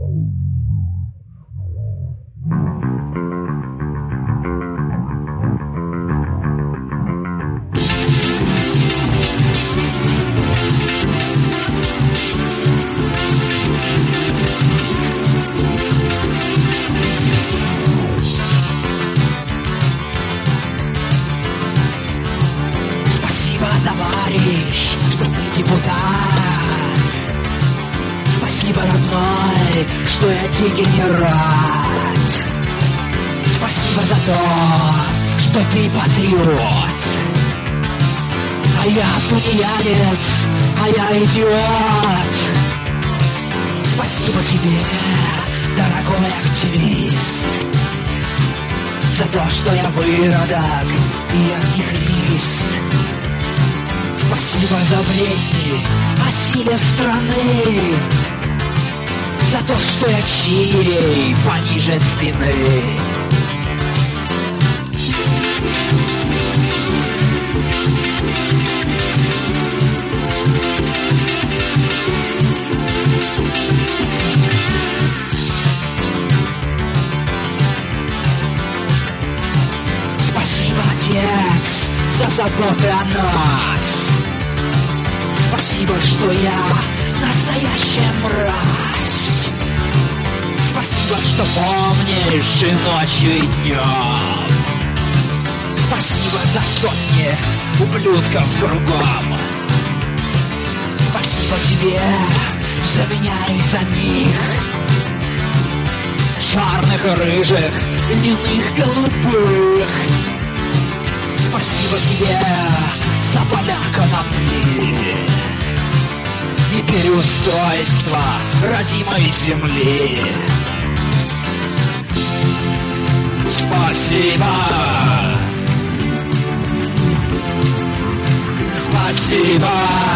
Товарищ, что ты депутат. Спасибо, родной, что я дегенерат. Спасибо за то, что ты патриот. А я тунеядец, а я идиот. Спасибо тебе, дорогой активист, за то, что я выродок и антихрист. Спасибо за бредни о силе страны, за то, что я чирей пониже спины. Спасибо, Отец, за заботу о нас. Спасибо, что я настоящая мразь. Спасибо, что помнишь и ночью, и днем. Спасибо за сотни ублюдков кругом. Спасибо тебе за меня и за них, черных и рыжих, льняных голубых. Спасибо тебе за поля конопли и переустройство родимой земли. Спасибо. Спасибо.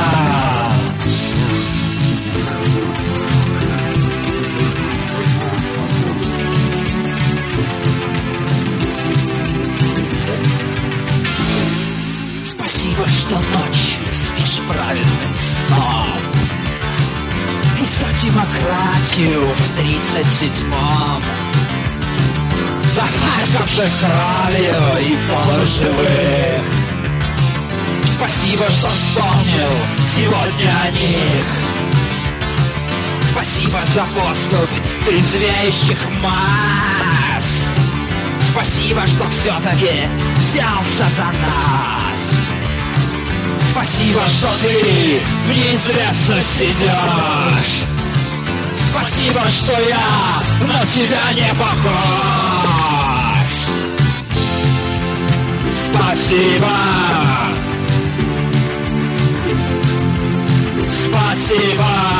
Спасибо, что ночью спишь правильным сном, и за демократию в 37-м, за Харьков же кровью и полуживых. Спасибо, что вспомнил сегодня о них. Спасибо за поступь трезвеющих масс. Спасибо, что все-таки взялся за нас. Спасибо, что ты в неизвестности идешь. Спасибо, что я на тебя не похож. Спасибо. Спасибо.